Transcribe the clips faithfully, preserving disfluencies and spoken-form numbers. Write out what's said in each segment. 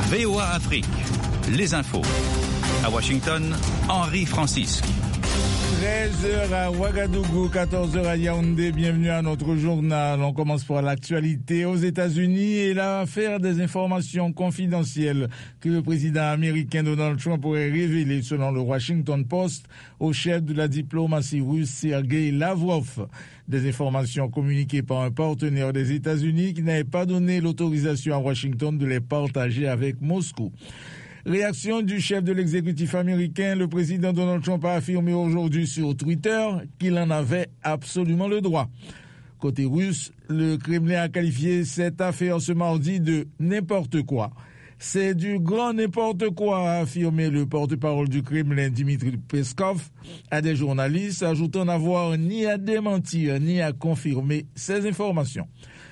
V O A Afrique, les infos. À Washington, Henri Francisque. treize heures à Ouagadougou, quatorze heures à Yaoundé. Bienvenue à notre journal. On commence par l'actualité aux États-Unis et l'affaire des informations confidentielles que le président américain Donald Trump aurait révélées selon le Washington Post au chef de la diplomatie russe Sergei Lavrov. Des informations communiquées par un partenaire des États-Unis qui n'avait pas donné l'autorisation à Washington de les partager avec Moscou. Réaction du chef de l'exécutif américain, le président Donald Trump a affirmé aujourd'hui sur Twitter qu'il en avait absolument le droit. Côté russe, le Kremlin a qualifié cette affaire ce mardi de n'importe quoi. C'est du grand n'importe quoi, a affirmé le porte-parole du Kremlin, Dmitry Peskov, à des journalistes, ajoutant n'avoir ni à démentir ni à confirmer ces informations.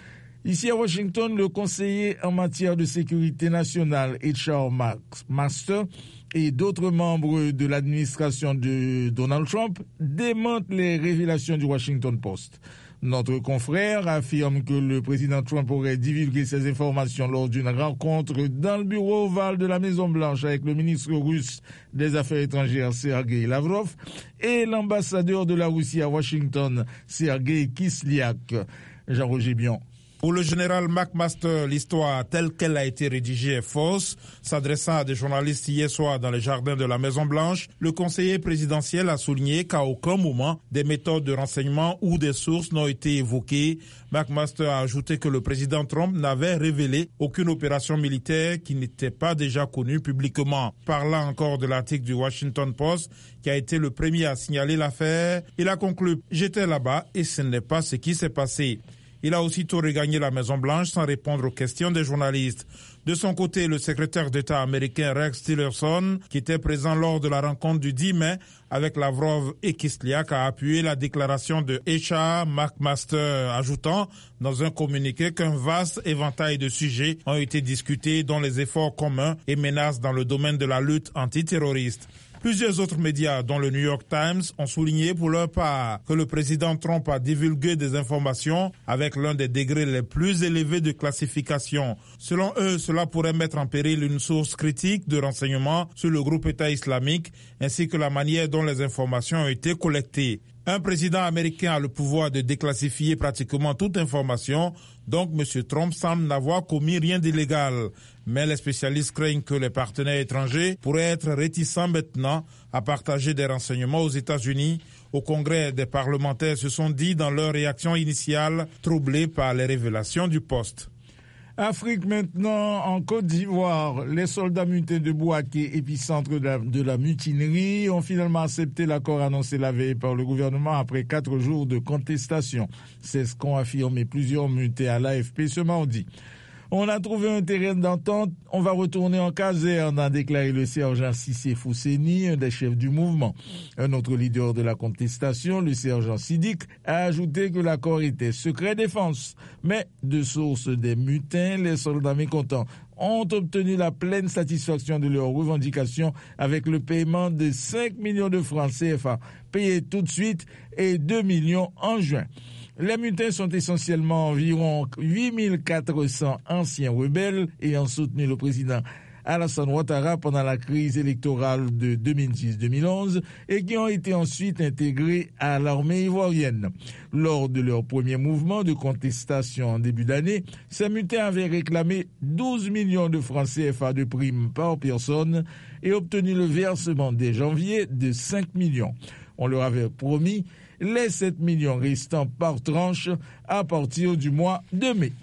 Ici à Washington, le conseiller en matière de sécurité nationale, H R Master, et d'autres membres de l'administration de Donald Trump démentent les révélations du Washington Post. Notre confrère affirme que le président Trump aurait divulgué ces informations lors d'une rencontre dans le bureau ovale de la Maison-Blanche avec le ministre russe des Affaires étrangères, Sergei Lavrov, et l'ambassadeur de la Russie à Washington, Sergei Kislyak. Jean-Roger Bion. Pour le général McMaster, l'histoire telle qu'elle a été rédigée est fausse. S'adressant à des journalistes hier soir dans les jardins de la Maison-Blanche, le conseiller présidentiel a souligné qu'à aucun moment des méthodes de renseignement ou des sources n'ont été évoquées. McMaster a ajouté que le président Trump n'avait révélé aucune opération militaire qui n'était pas déjà connue publiquement. Parlant encore de l'article du Washington Post, qui a été le premier à signaler l'affaire, il a conclu « J'étais là-bas et ce n'est pas ce qui s'est passé ». Il a aussitôt regagné la Maison-Blanche sans répondre aux questions des journalistes. De son côté, le secrétaire d'État américain Rex Tillerson, qui était présent lors de la rencontre du dix mai avec Lavrov et Kislyak, a appuyé la déclaration de H R McMaster, ajoutant dans un communiqué qu'un vaste éventail de sujets ont été discutés, dont les efforts communs et menaces dans le domaine de la lutte antiterroriste. Plusieurs autres médias, dont le New York Times, ont souligné pour leur part que le président Trump a divulgué des informations avec l'un des degrés les plus élevés de classification. Selon eux, cela pourrait mettre en péril une source critique de renseignements sur le groupe État islamique, ainsi que la manière dont les informations ont été collectées. Un président américain a le pouvoir de déclassifier pratiquement toute information, donc M. Trump semble n'avoir commis rien d'illégal. Mais les spécialistes craignent que les partenaires étrangers pourraient être réticents maintenant à partager des renseignements aux États-Unis. Au Congrès, des parlementaires se sont dit dans leur réaction initiale troublés par les révélations du Poste. Afrique maintenant, en Côte d'Ivoire, les soldats mutés de Bouaké, épicentre de la, de la mutinerie, ont finalement accepté l'accord annoncé la veille par le gouvernement après quatre jours de contestation. C'est ce qu'ont affirmé plusieurs mutés à l'A F P ce mardi. On a trouvé un terrain d'entente, on va retourner en caserne, a déclaré le sergent Sissé Fousseni, un des chefs du mouvement. Un autre leader de la contestation, le sergent Sidik, a ajouté que l'accord était secret défense. Mais de source des mutins, les soldats mécontents ont obtenu la pleine satisfaction de leurs revendications avec le paiement de cinq millions de francs C F A payés tout de suite et deux millions en juin. Les mutins sont essentiellement environ huit mille quatre cents anciens rebelles ayant soutenu le président Alassane Ouattara pendant la crise électorale de deux mille dix deux mille onze et qui ont été ensuite intégrés à l'armée ivoirienne. Lors de leur premier mouvement de contestation en début d'année, ces mutins avaient réclamé douze millions de francs C F A de primes par personne et obtenu le versement dès janvier de cinq millions. On leur avait promis les sept millions restants par tranche à partir du mois de mai.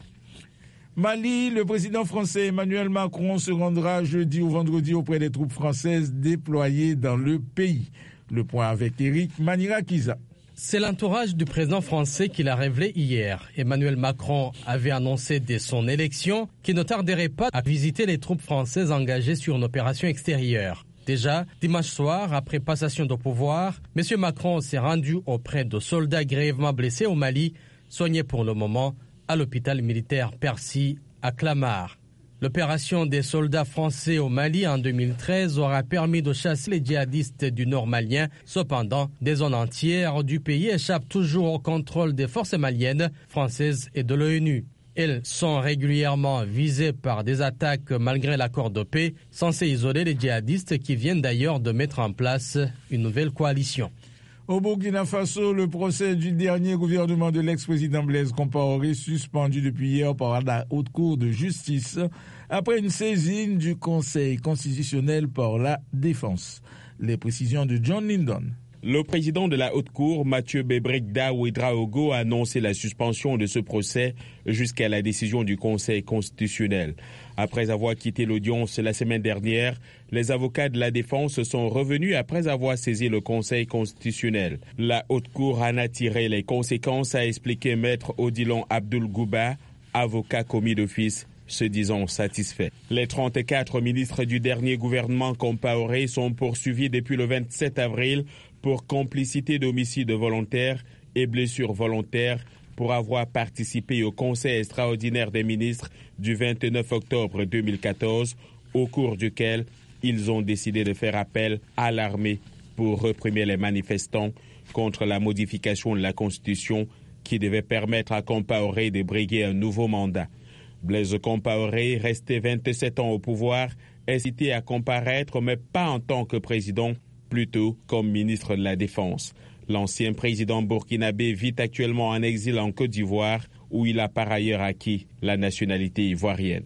Mali, le président français Emmanuel Macron se rendra jeudi ou vendredi auprès des troupes françaises déployées dans le pays. Le point avec Eric Manirakiza. C'est l'entourage du président français qui l'a révélé hier. Emmanuel Macron avait annoncé dès son élection qu'il ne tarderait pas à visiter les troupes françaises engagées sur une opération extérieure. Déjà, dimanche soir, après passation de pouvoir, M. Macron s'est rendu auprès de soldats grièvement blessés au Mali, soignés pour le moment à l'hôpital militaire Percy à Clamart. L'opération des soldats français au Mali en deux mille treize aura permis de chasser les djihadistes du nord malien. Cependant, des zones entières du pays échappent toujours au contrôle des forces maliennes, françaises et de l'ONU. Elles sont régulièrement visées par des attaques malgré l'accord de paix, censé isoler les djihadistes qui viennent d'ailleurs de mettre en place une nouvelle coalition. Au Burkina Faso, le procès du dernier gouvernement de l'ex-président Blaise Compaoré suspendu depuis hier par la Haute Cour de justice après une saisine du Conseil constitutionnel par la défense. Les précisions de John Lindon. Le président de la Haute Cour, Mathieu Bebrekda Ouedraogo, a annoncé la suspension de ce procès jusqu'à la décision du Conseil constitutionnel. Après avoir quitté l'audience la semaine dernière, les avocats de la défense sont revenus après avoir saisi le Conseil constitutionnel. La Haute Cour en a tiré les conséquences, a expliqué Maître Odilon Abdoul Gouba, avocat commis d'office, se disant satisfaits. Les trente-quatre ministres du dernier gouvernement Compaoré sont poursuivis depuis le vingt-sept avril pour complicité d'homicide volontaire et blessure volontaire pour avoir participé au Conseil extraordinaire des ministres du vingt-neuf octobre deux mille quatorze, au cours duquel ils ont décidé de faire appel à l'armée pour réprimer les manifestants contre la modification de la Constitution qui devait permettre à Compaoré de briguer un nouveau mandat. Blaise Compaoré, resté vingt-sept ans au pouvoir, est cité à comparaître, mais pas en tant que président, plutôt comme ministre de la Défense. L'ancien président burkinabé vit actuellement en exil en Côte d'Ivoire, où il a par ailleurs acquis la nationalité ivoirienne.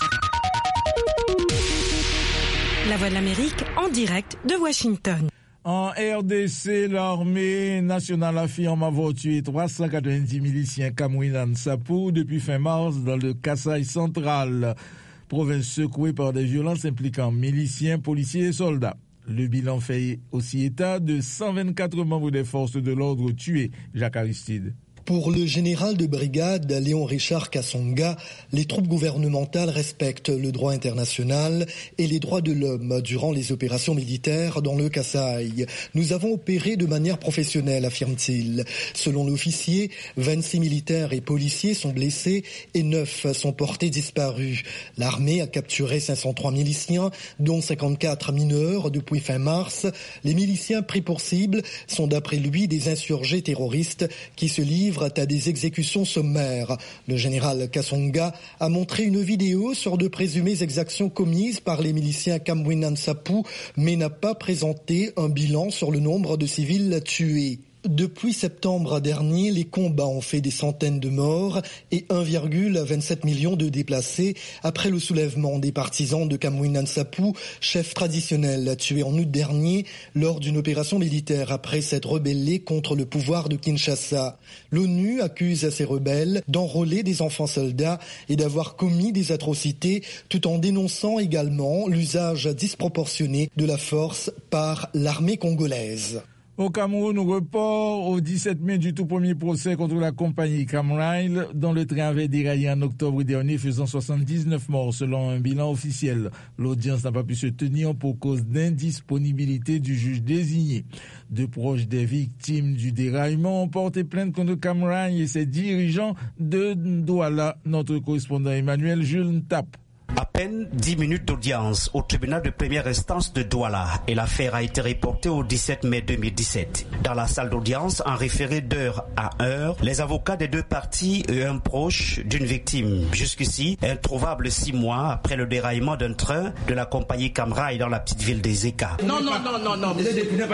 La Voix de l'Amérique en direct de Washington. En R D C, l'armée nationale affirme avoir tué trois cent quatre-vingt-dix miliciens Camerounais Sapou depuis fin mars dans le Kasaï central, province secouée par des violences impliquant miliciens, policiers et soldats. Le bilan fait aussi état de cent vingt-quatre membres des forces de l'ordre tués. Jacques Aristide. Pour le général de brigade Léon Richard Kassonga, les troupes gouvernementales respectent le droit international et les droits de l'homme durant les opérations militaires dans le Kasaï. Nous avons opéré de manière professionnelle, affirme-t-il. Selon l'officier, vingt-six militaires et policiers sont blessés et neuf sont portés disparus. L'armée a capturé cinq cent trois miliciens, dont cinquante-quatre mineurs depuis fin mars. Les miliciens pris pour cible sont d'après lui des insurgés terroristes qui se livrent à des exécutions sommaires. Le général Kassonga a montré une vidéo sur de présumées exactions commises par les miliciens Camerounais Sapou, mais n'a pas présenté un bilan sur le nombre de civils tués. Depuis septembre dernier, les combats ont fait des centaines de morts et un virgule vingt-sept million de déplacés après le soulèvement des partisans de Camerounais Sapou, chef traditionnel tué en août dernier lors d'une opération militaire après s'être rebellé contre le pouvoir de Kinshasa. L'ONU accuse ces rebelles d'enrôler des enfants soldats et d'avoir commis des atrocités tout en dénonçant également l'usage disproportionné de la force par l'armée congolaise. Au Cameroun, report au dix-sept mai du tout premier procès contre la compagnie Camrail, dont le train avait déraillé en octobre dernier, faisant soixante-dix-neuf morts selon un bilan officiel. L'audience n'a pas pu se tenir pour cause d'indisponibilité du juge désigné. Deux proches des victimes du déraillement ont porté plainte contre Camrail et ses dirigeants de Douala. Notre correspondant Emmanuel Jules Ntap. À peine dix minutes d'audience au tribunal de première instance de Douala et l'affaire a été reportée au dix-sept mai deux mille dix-sept. Dans la salle d'audience, en référé d'heure à heure, les avocats des deux parties et un proche d'une victime, jusqu'ici introuvable six mois après le déraillement d'un train de la compagnie Camrail dans la petite ville des Eka. Non, non, non, non, non, vous êtes non,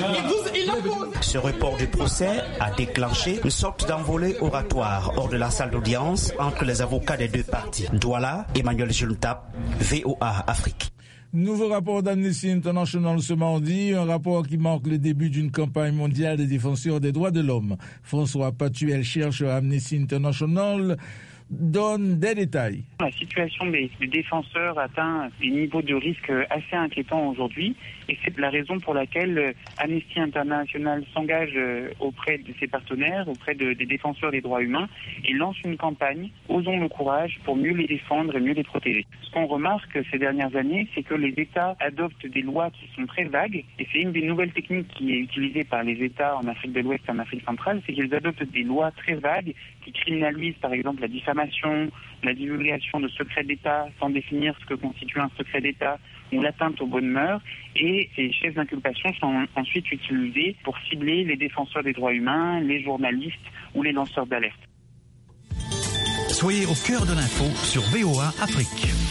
non. Ce report du procès a déclenché une sorte d'envolée oratoire hors de la salle d'audience entre les avocats des deux parties. Douala, Emmanuel Juntap, V O A Afrique. Nouveau rapport d'Amnesty International ce mardi, un rapport qui marque le début d'une campagne mondiale des défenseurs des droits de l'homme. François Patuel, chercheur à Amnesty International, donne des détails. La situation des, des défenseurs atteint des niveaux de risque assez inquiétants aujourd'hui et c'est la raison pour laquelle Amnesty International s'engage auprès de ses partenaires, auprès de, des défenseurs des droits humains et lance une campagne « Osons le courage » pour mieux les défendre et mieux les protéger. Ce qu'on remarque ces dernières années, c'est que les États adoptent des lois qui sont très vagues et c'est une des nouvelles techniques qui est utilisée par les États en Afrique de l'Ouest et en Afrique centrale, c'est qu'ils adoptent des lois très vagues qui criminalisent par exemple la diffamation, la divulgation de secrets d'État sans définir ce que constitue un secret d'État ou l'atteinte aux bonnes mœurs. Et ces chefs d'inculpation sont ensuite utilisés pour cibler les défenseurs des droits humains, les journalistes ou les lanceurs d'alerte. Soyez au cœur de l'info sur V O A Afrique.